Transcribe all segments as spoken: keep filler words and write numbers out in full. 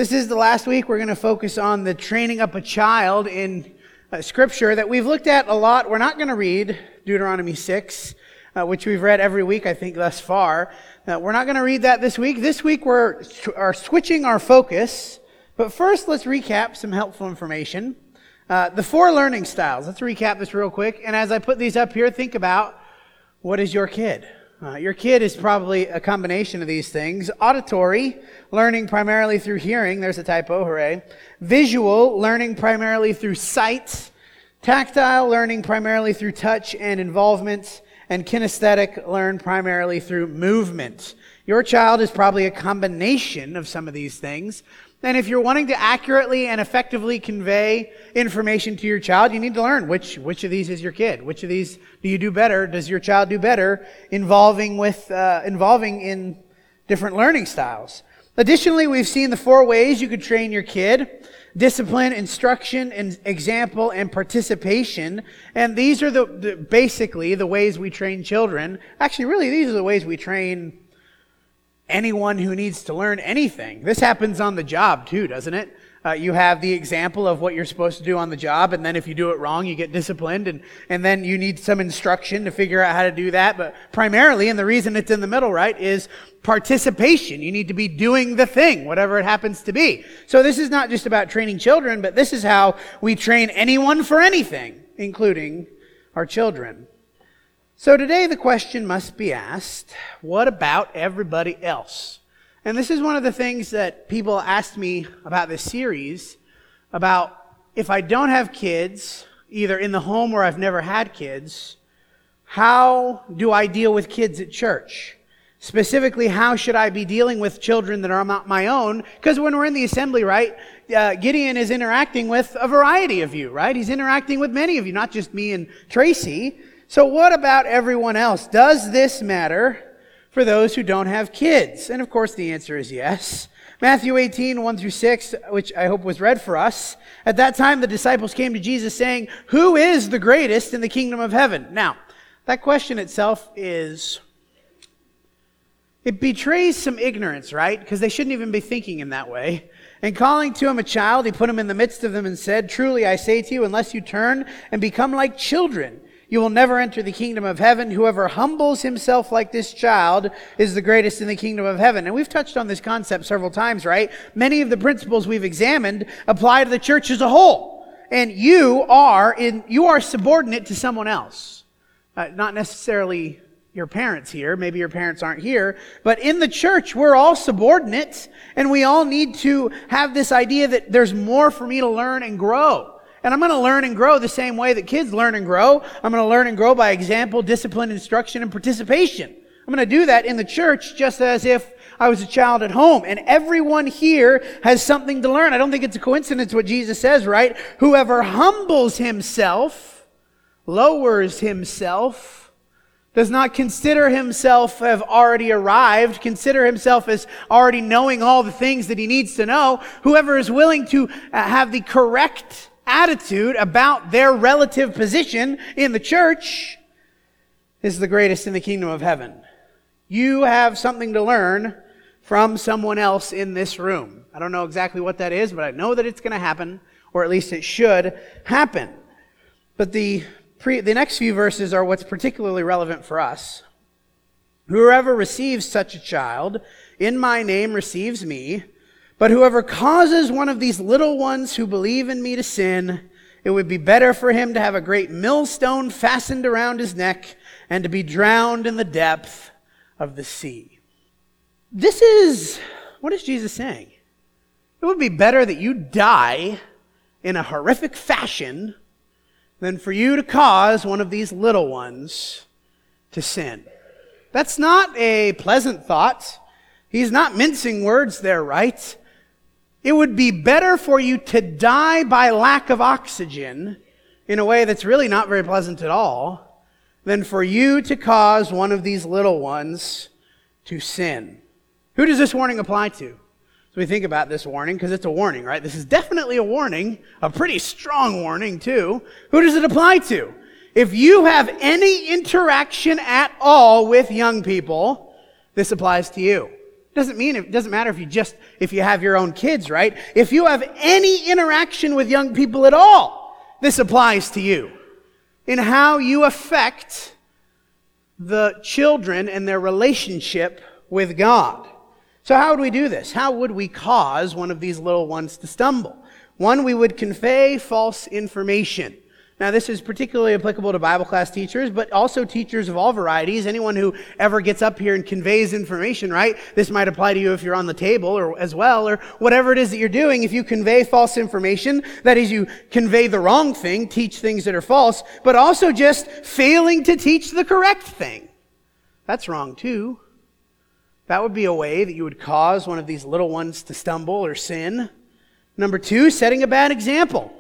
This is the last week we're going to focus on the training up a child in uh, Scripture that we've looked at a lot. We're not going to read Deuteronomy six, uh, which we've read every week, I think, thus far. Uh, we're not going to read that this week. This week we're are switching our focus. But first, let's recap some helpful information. Uh, the four learning styles. Let's recap this real quick. And as I put these up here, think about, what is your kid? Uh, your kid is probably a combination of these things. Auditory, learning primarily through hearing. There's a typo, hooray. Visual, learning primarily through sight. Tactile, learning primarily through touch and involvement. And kinesthetic, learn primarily through movement. Your child is probably a combination of some of these things. And if you're wanting to accurately and effectively convey information to your child, you need to learn which which of these is your kid. Which of these do you do better? Does your child do better involving with uh, involving in different learning styles? Additionally, we've seen the four ways you could train your kid: discipline, instruction, and example, and participation. And these are the, the basically the ways we train children. Actually, really, these are the ways we train anyone who needs to learn anything. This happens on the job too, doesn't it? Uh, you have the example of what you're supposed to do on the job, and then if you do it wrong, you get disciplined, and, and then you need some instruction to figure out how to do that. But primarily, and the reason it's in the middle, right, is participation. You need to be doing the thing, whatever it happens to be. So this is not just about training children, but this is how we train anyone for anything, including our children. So today the question must be asked, what about everybody else? And this is one of the things that people asked me about this series, about if I don't have kids, either in the home or I've never had kids, how do I deal with kids at church? Specifically, how should I be dealing with children that are not my own? Because when we're in the assembly, right, uh, Gideon is interacting with a variety of you, right? He's interacting with many of you, not just me and Tracy. So what about everyone else? Does this matter for those who don't have kids? And of course the answer is yes. Matthew eighteen, one through six, which I hope was read for us. At that time the disciples came to Jesus saying, "Who is the greatest in the kingdom of heaven?" Now, that question itself is, it betrays some ignorance, right? Because they shouldn't even be thinking in that way. And calling to him a child, he put him in the midst of them and said, "Truly I say to you, unless you turn and become like children, you will never enter the kingdom of heaven. Whoever humbles himself like this child is the greatest in the kingdom of heaven." And we've touched on this concept several times, right? Many of the principles we've examined apply to the church as a whole. And you are in you are subordinate to someone else. Uh, not necessarily your parents here. Maybe your parents aren't here. But in the church, we're all subordinates. And we all need to have this idea that there's more for me to learn and grow. And I'm going to learn and grow the same way that kids learn and grow. I'm going to learn and grow by example, discipline, instruction, and participation. I'm going to do that in the church just as if I was a child at home. And everyone here has something to learn. I don't think it's a coincidence what Jesus says, right? Whoever humbles himself, lowers himself, does not consider himself have already arrived, consider himself as already knowing all the things that he needs to know. Whoever is willing to have the correct attitude about their relative position in the church is the greatest in the kingdom of heaven. You have something to learn from someone else in this room. I don't know exactly what that is, but I know that it's going to happen, or at least it should happen. But the pre, the next few verses are what's particularly relevant for us. "Whoever receives such a child in my name receives me. But whoever causes one of these little ones who believe in me to sin, it would be better for him to have a great millstone fastened around his neck and to be drowned in the depth of the sea." This is, what is Jesus saying? It would be better that you die in a horrific fashion than for you to cause one of these little ones to sin. That's not a pleasant thought. He's not mincing words there, right? It would be better for you to die by lack of oxygen in a way that's really not very pleasant at all than for you to cause one of these little ones to sin. Who does this warning apply to? So we think about this warning, because it's a warning, right? This is definitely a warning, a pretty strong warning too. Who does it apply to? If you have any interaction at all with young people, this applies to you. Doesn't mean it doesn't matter if you just if you have your own kids, right? If you have any interaction with young people at all, this applies to you. In how you affect the children and their relationship with God. So how would we do this? How would we cause one of these little ones to stumble? One, we would convey false information. Now, this is particularly applicable to Bible class teachers, but also teachers of all varieties. Anyone who ever gets up here and conveys information, right? This might apply to you if you're on the table or as well, or whatever it is that you're doing. If you convey false information, that is, you convey the wrong thing, teach things that are false, but also just failing to teach the correct thing. That's wrong too. That would be a way that you would cause one of these little ones to stumble or sin. Number two, setting a bad example.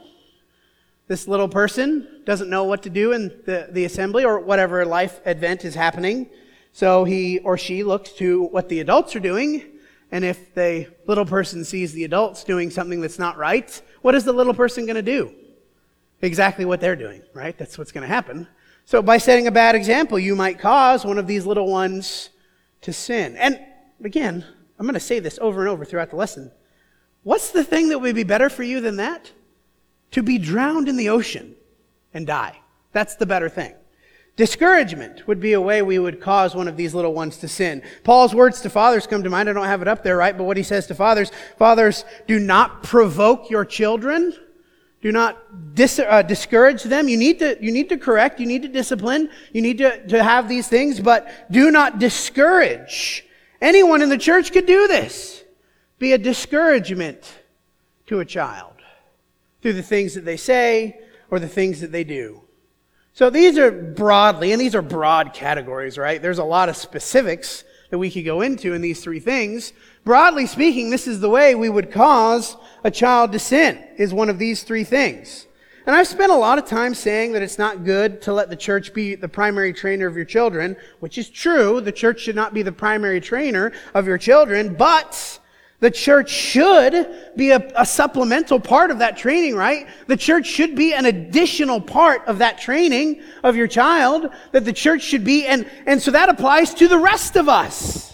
This little person doesn't know what to do in the, the assembly or whatever life event is happening. So he or she looks to what the adults are doing. And if the little person sees the adults doing something that's not right, what is the little person going to do? Exactly what they're doing, right? That's what's going to happen. So by setting a bad example, you might cause one of these little ones to sin. And again, I'm going to say this over and over throughout the lesson. What's the thing that would be better for you than that? To be drowned in the ocean and die. That's the better thing. Discouragement would be a way we would cause one of these little ones to sin. Paul's words to fathers come to mind. I don't have it up there, right? But what he says to fathers, fathers, do not provoke your children. Do not dis- uh, discourage them. You need to, you need to correct. You need to discipline. You need to, to have these things, but do not discourage. Anyone in the church could do this. Be a discouragement to a child through the things that they say or the things that they do. So these are broadly, and these are broad categories, right? There's a lot of specifics that we could go into in these three things. Broadly speaking, this is the way we would cause a child to sin, is one of these three things. And I've spent a lot of time saying that it's not good to let the church be the primary trainer of your children, which is true. The church should not be the primary trainer of your children, but the church should be a, a supplemental part of that training, right? The church should be an additional part of that training of your child, that the church should be, and, and so that applies to the rest of us.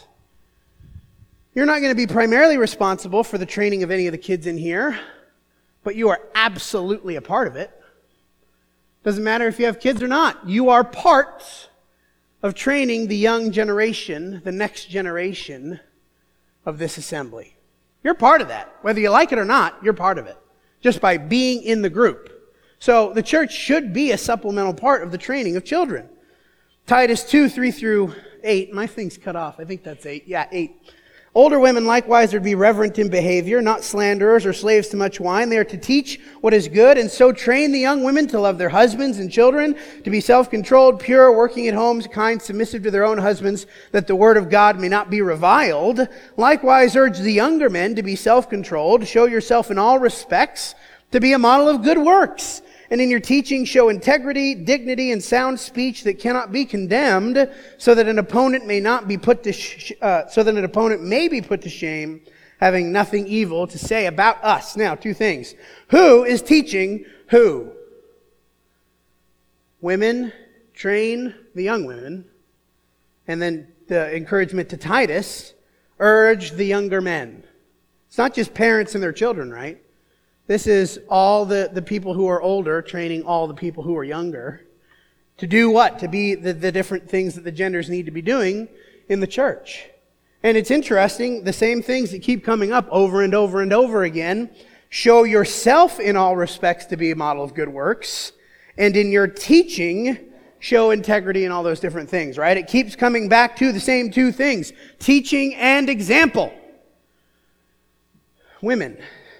You're not going to be primarily responsible for the training of any of the kids in here, but you are absolutely a part of it. Doesn't matter if you have kids or not. You are part of training the young generation, the next generation of this assembly. You're part of that. Whether you like it or not, you're part of it. Just by being in the group. So the church should be a supplemental part of the training of children. Titus two, three through eight. My thing's cut off. I think that's eight. Yeah, eight. Older women likewise are to be reverent in behavior, not slanderers or slaves to much wine. They are to teach what is good, and so train the young women to love their husbands and children, to be self-controlled, pure, working at home, kind, submissive to their own husbands, that the word of God may not be reviled. Likewise urge the younger men to be self-controlled. Show yourself in all respects to be a model of good works. And in your teaching show integrity, dignity, and sound speech that cannot be condemned, so that an opponent may not be put to sh- uh, so that an opponent may be put to shame, having nothing evil to say about us. Now, two things. Who is teaching who? Women train the young women, and then the encouragement to Titus, urge the younger men. It's not just parents and their children, right? This is all the, the people who are older training all the people who are younger to do what? To be the, the different things that the genders need to be doing in the church. And it's interesting, the same things that keep coming up over and over and over again. Show yourself in all respects to be a model of good works. And in your teaching, show integrity and all those different things, right? It keeps coming back to the same two things. Teaching and example. Women.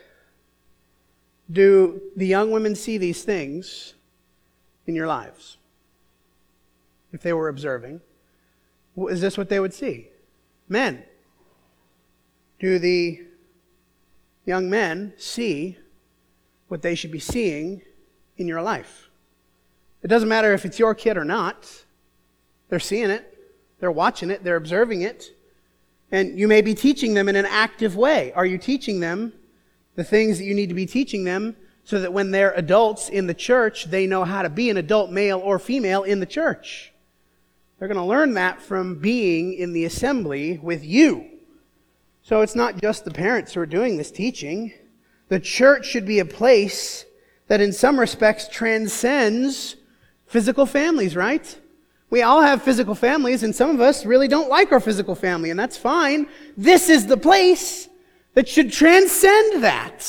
Do the young women see these things in your lives? If they were observing, is this what they would see? Men. Do the young men see what they should be seeing in your life? It doesn't matter if it's your kid or not. They're seeing it. They're watching it. They're observing it. And you may be teaching them in an active way. Are you teaching them the things that you need to be teaching them so that when they're adults in the church, they know how to be an adult male or female in the church? They're going to learn that from being in the assembly with you. So it's not just the parents who are doing this teaching. The church should be a place that in some respects transcends physical families, right? We all have physical families, and some of us really don't like our physical family, and that's fine. This is the place that should transcend that.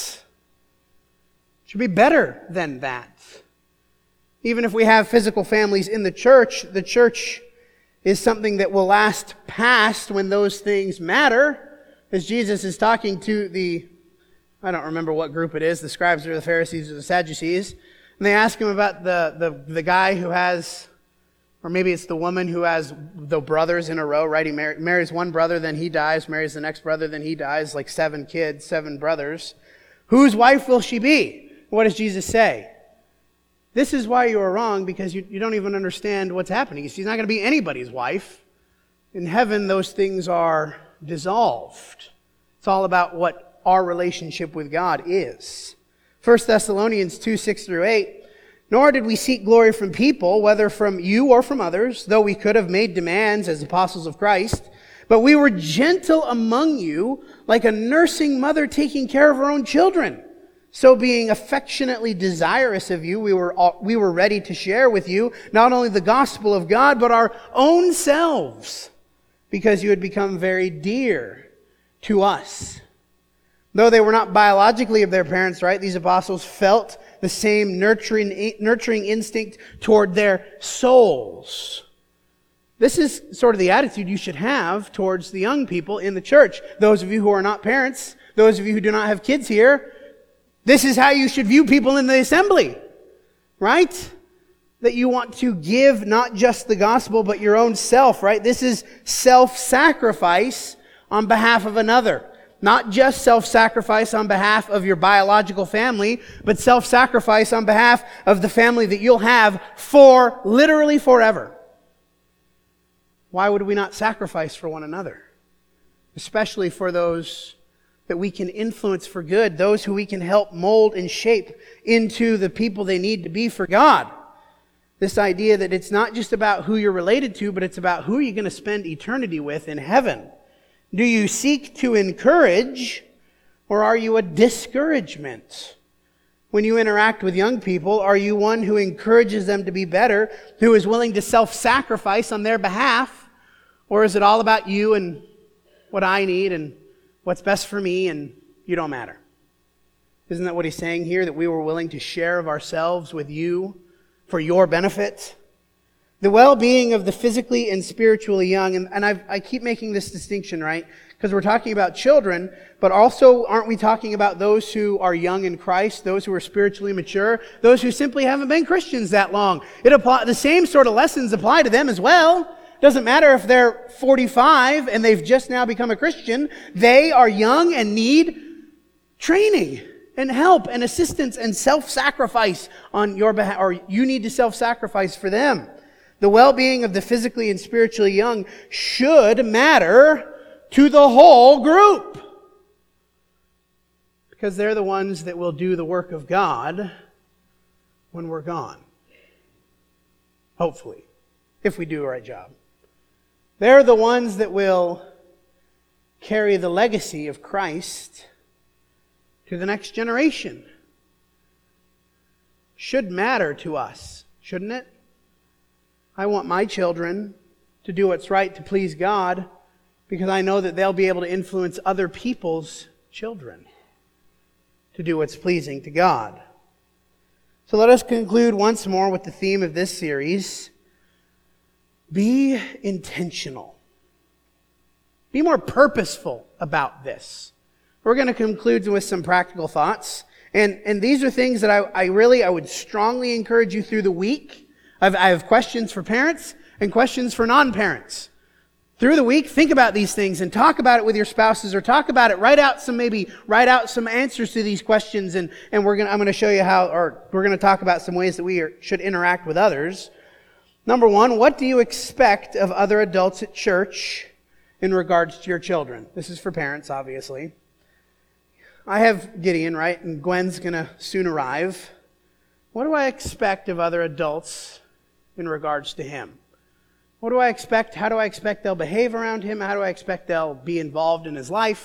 It should be better than that. Even if we have physical families in the church, the church is something that will last past when those things matter. As Jesus is talking to the, I don't remember what group it is, the scribes or the Pharisees or the Sadducees, and they ask him about the, the, the guy who has, or maybe it's the woman who has the brothers in a row, right? He mar- marries one brother, then he dies, marries the next brother, then he dies, like seven kids, seven brothers. Whose wife will she be? What does Jesus say? This is why you are wrong, because you, you don't even understand what's happening. She's not going to be anybody's wife. In heaven, those things are dissolved. It's all about what our relationship with God is. First Thessalonians two, six through eight. Nor did we seek glory from people, whether from you or from others, though we could have made demands as apostles of Christ. But we were gentle among you, like a nursing mother taking care of her own children. So being affectionately desirous of you, we were all, we were ready to share with you not only the gospel of God, but our own selves, because you had become very dear to us. Though they were not biologically of their parents, right? These apostles felt the same nurturing, nurturing instinct toward their souls. This is sort of the attitude you should have towards the young people in the church. Those of you who are not parents, those of you who do not have kids here, this is how you should view people in the assembly, right? That you want to give not just the gospel, but your own self, right? This is self-sacrifice on behalf of another. Not just self-sacrifice on behalf of your biological family, but self-sacrifice on behalf of the family that you'll have for literally forever. Why would we not sacrifice for one another? Especially for those that we can influence for good, those who we can help mold and shape into the people they need to be for God. This idea that it's not just about who you're related to, but it's about who you're going to spend eternity with in heaven. Do you seek to encourage, or are you a discouragement? When you interact with young people, are you one who encourages them to be better, who is willing to self-sacrifice on their behalf? Or is it all about you and what I need and what's best for me, and you don't matter? Isn't that what he's saying here? That we were willing to share of ourselves with you for your benefit? The well-being of the physically and spiritually young, and, and I've, I keep making this distinction, right? Because we're talking about children, but also aren't we talking about those who are young in Christ, those who are spiritually mature, those who simply haven't been Christians that long? It apply, the same sort of lessons apply to them as well. Doesn't matter if they're forty-five and they've just now become a Christian. They are young and need training and help and assistance and self-sacrifice on your behalf, or you need to self-sacrifice for them. The well-being of the physically and spiritually young should matter to the whole group, because they're the ones that will do the work of God when we're gone. Hopefully, if we do the right job. They're the ones that will carry the legacy of Christ to the next generation. Should matter to us, shouldn't it? I want my children to do what's right to please God, because I know that they'll be able to influence other people's children to do what's pleasing to God. So let us conclude once more with the theme of this series. Be intentional. Be more purposeful about this. We're going to conclude with some practical thoughts. And, and these are things that I, I really, I would strongly encourage you through the week. I've, I have questions for parents and questions for non-parents. Through the week, think about these things and talk about it with your spouses, or talk about it. Write out some, maybe write out some answers to these questions, and, and we're gonna, I'm going to show you how, or we're going to talk about some ways that we are, should interact with others. Number one, what do you expect of other adults at church in regards to your children? This is for parents, obviously. I have Gideon, right? And Gwen's going to soon arrive. What do I expect of other adults in regards to him? What do I expect? How do I expect they'll behave around him? How do I expect they'll be involved in his life?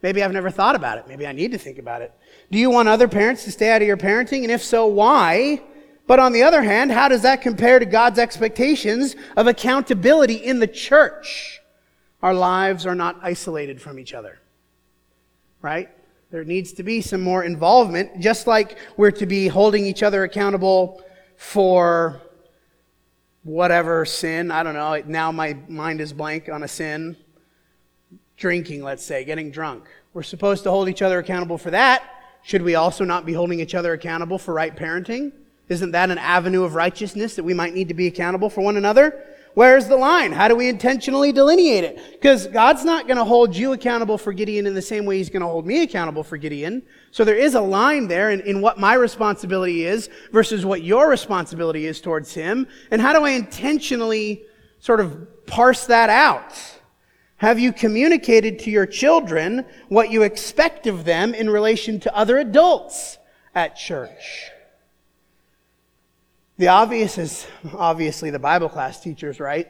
Maybe I've never thought about it. Maybe I need to think about it. Do you want other parents to stay out of your parenting? And if so, why? But on the other hand, how does that compare to God's expectations of accountability in the church? Our lives are not isolated from each other, right? There needs to be some more involvement, just like we're to be holding each other accountable for whatever sin. I don't know. Now my mind is blank on a sin. Drinking, let's say, getting drunk. We're supposed to hold each other accountable for that. Should we also not be holding each other accountable for right parenting? Isn't that an avenue of righteousness that we might need to be accountable for one another? Where's the line? How do we intentionally delineate it? Because God's not going to hold you accountable for Gideon in the same way He's going to hold me accountable for Gideon. So there is a line there in, in what my responsibility is versus what your responsibility is towards him. And how do I intentionally sort of parse that out? Have you communicated to your children what you expect of them in relation to other adults at church? The obvious is obviously the Bible class teachers, right?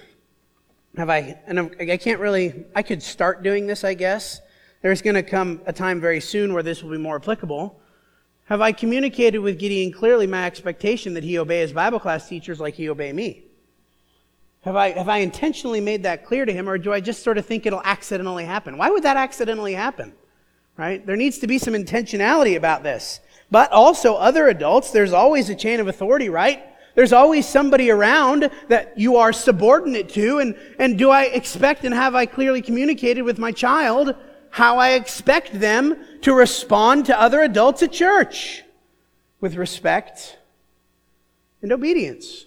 Have I, and I can't really, I could start doing this, I guess. There's going to come a time very soon where this will be more applicable. Have I communicated with Gideon clearly my expectation that he obey his Bible class teachers like he obey me? Have I, have I intentionally made that clear to him, or do I just sort of think it'll accidentally happen? Why would that accidentally happen? Right? There needs to be some intentionality about this. But also other adults, there's always a chain of authority, right? There's always somebody around that you are subordinate to. And, and do I expect and have I clearly communicated with my child how I expect them to respond to other adults at church? With respect and obedience.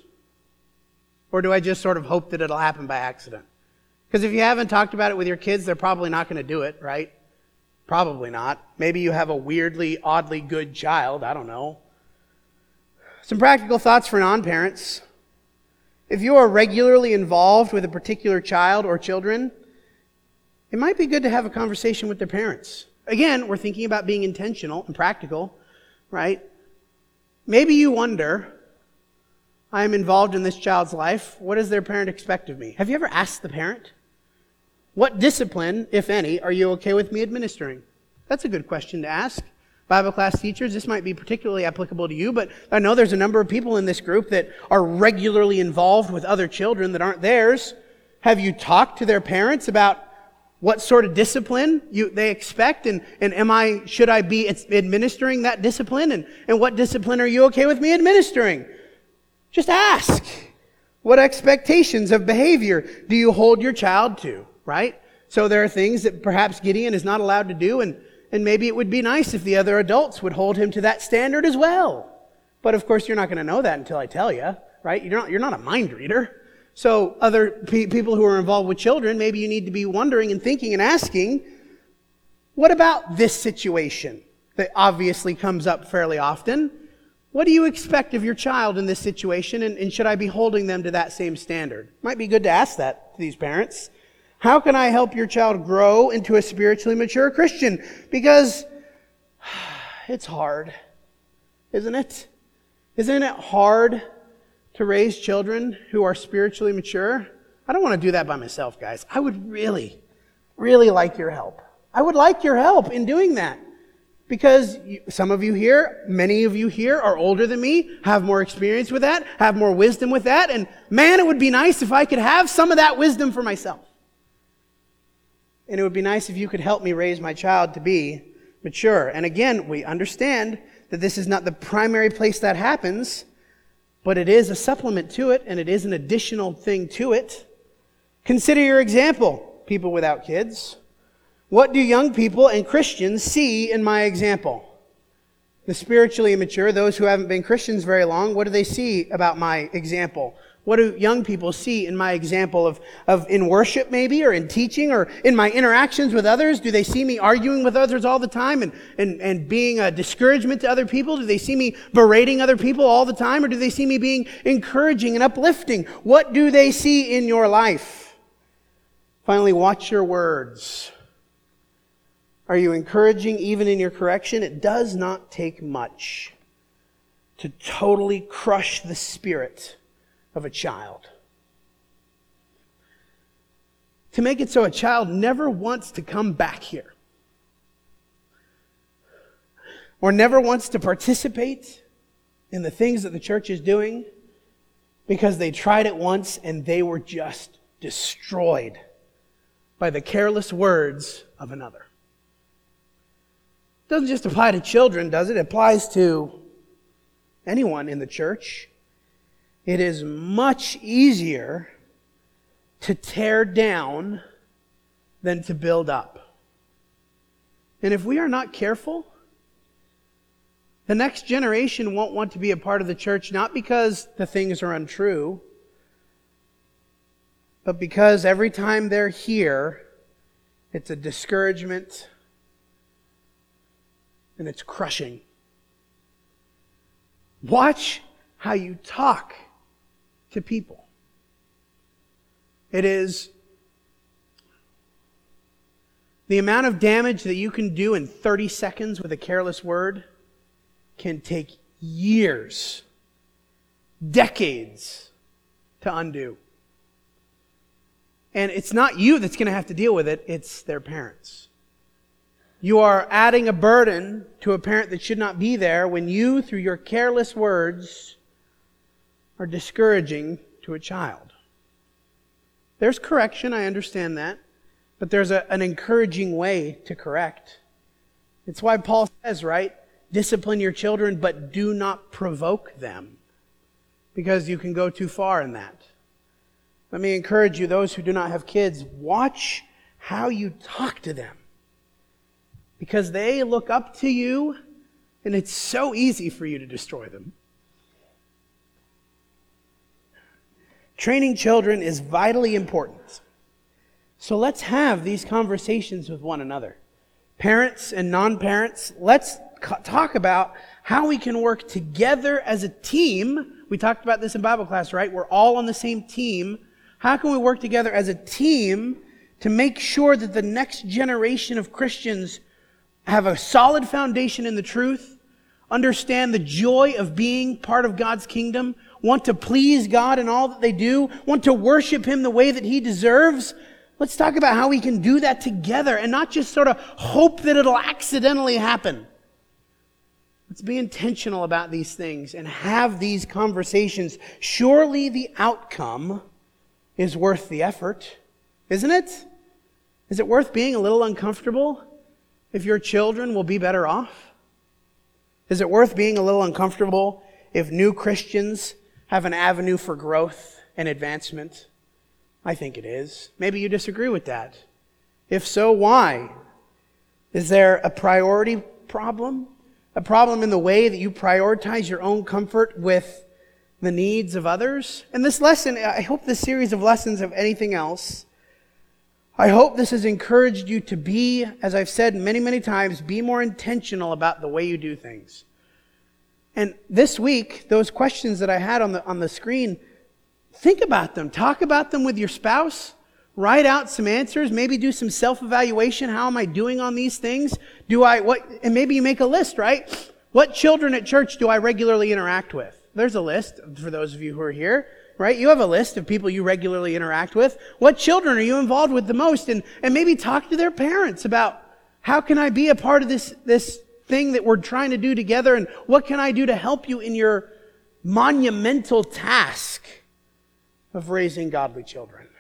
Or do I just sort of hope that it'll happen by accident? Because if you haven't talked about it with your kids, they're probably not going to do it, right? Probably not. Maybe you have a weirdly, oddly good child. I don't know. Some practical thoughts for non-parents. If you are regularly involved with a particular child or children, it might be good to have a conversation with their parents. Again, we're thinking about being intentional and practical, right? Maybe you wonder, I am involved in this child's life. What does their parent expect of me? Have you ever asked the parent? What discipline, if any, are you okay with me administering? That's a good question to ask. Bible class teachers, this might be particularly applicable to you, but I know there's a number of people in this group that are regularly involved with other children that aren't theirs. Have you talked to their parents about what sort of discipline you, they expect, and, and am I, should I be administering that discipline, and, and what discipline are you okay with me administering? Just ask. What expectations of behavior do you hold your child to? Right? So there are things that perhaps Gideon is not allowed to do, and, and maybe it would be nice if the other adults would hold him to that standard as well. But of course, you're not going to know that until I tell you, right? You're not, you're not a mind reader. So other pe- people who are involved with children, maybe you need to be wondering and thinking and asking, what about this situation that obviously comes up fairly often? What do you expect of your child in this situation, and, and should I be holding them to that same standard? Might be good to ask that to these parents. How can I help your child grow into a spiritually mature Christian? Because it's hard, isn't it? Isn't it hard to raise children who are spiritually mature? I don't want to do that by myself, guys. I would really, really like your help. I would like your help in doing that. Because you, some of you here, many of you here are older than me, have more experience with that, have more wisdom with that, and man, it would be nice if I could have some of that wisdom for myself. And it would be nice if you could help me raise my child to be mature. And again, we understand that this is not the primary place that happens, but it is a supplement to it, and it is an additional thing to it. Consider your example, people without kids. What do young people and Christians see in my example? The spiritually immature, those who haven't been Christians very long, what do they see about my example? What do young people see in my example of, of in worship maybe, or in teaching, or in my interactions with others? Do they see me arguing with others all the time and, and, and being a discouragement to other people? Do they see me berating other people all the time? Or do they see me being encouraging and uplifting? What do they see in your life? Finally, watch your words. Are you encouraging even in your correction? It does not take much to totally crush the spirit of a child. To make it so a child never wants to come back here. or never wants to participate in the things that the church is doing because they tried it once and they were just destroyed by the careless words of another. It doesn't just apply to children, does it? It applies to anyone in the church. It is much easier to tear down than to build up. And if we are not careful, the next generation won't want to be a part of the church, not because the things are untrue, but because every time they're here, it's a discouragement and it's crushing. Watch how you talk to people. It is the amount of damage that you can do in thirty seconds with a careless word can take years, decades to undo. And it's not you that's going to have to deal with it, it's their parents. You are adding a burden to a parent that should not be there when you, through your careless words, are discouraging to a child. There's correction, I understand that, but there's a, an encouraging way to correct. It's why Paul says, right, discipline your children, but do not provoke them, because you can go too far in that. Let me encourage you, those who do not have kids, watch how you talk to them, because they look up to you, and it's so easy for you to destroy them. Training children is vitally important. So let's have these conversations with one another. Parents and non-parents, let's talk about how we can work together as a team. We talked about this in Bible class, right? We're all on the same team. How can we work together as a team to make sure that the next generation of Christians have a solid foundation in the truth, understand the joy of being part of God's kingdom, want to please God in all that they do, want to worship Him the way that He deserves? Let's talk about how we can do that together and not just sort of hope that it'll accidentally happen. Let's be intentional about these things and have these conversations. Surely the outcome is worth the effort, isn't it? Is it worth being a little uncomfortable if your children will be better off? Is it worth being a little uncomfortable if new Christians have an avenue for growth and advancement? I think it is. Maybe you disagree with that. If so, why? Is there a priority problem? A problem in the way that you prioritize your own comfort with the needs of others? And this lesson, I hope this series of lessons, if anything else, I hope this has encouraged you to be, as I've said many, many times, be more intentional about the way you do things. And this week, those questions that I had on the on the screen, think about them. Talk about them with your spouse. Write out some answers. Maybe do some self-evaluation. How am I doing on these things? Do I, what, and maybe you make a list, right? What children at church do I regularly interact with? There's a list for those of you who are here, right? You have a list of people you regularly interact with. What children are you involved with the most? And, and maybe talk to their parents about how can I be a part of this, this thing that we're trying to do together, and what can I do to help you in your monumental task of raising godly children?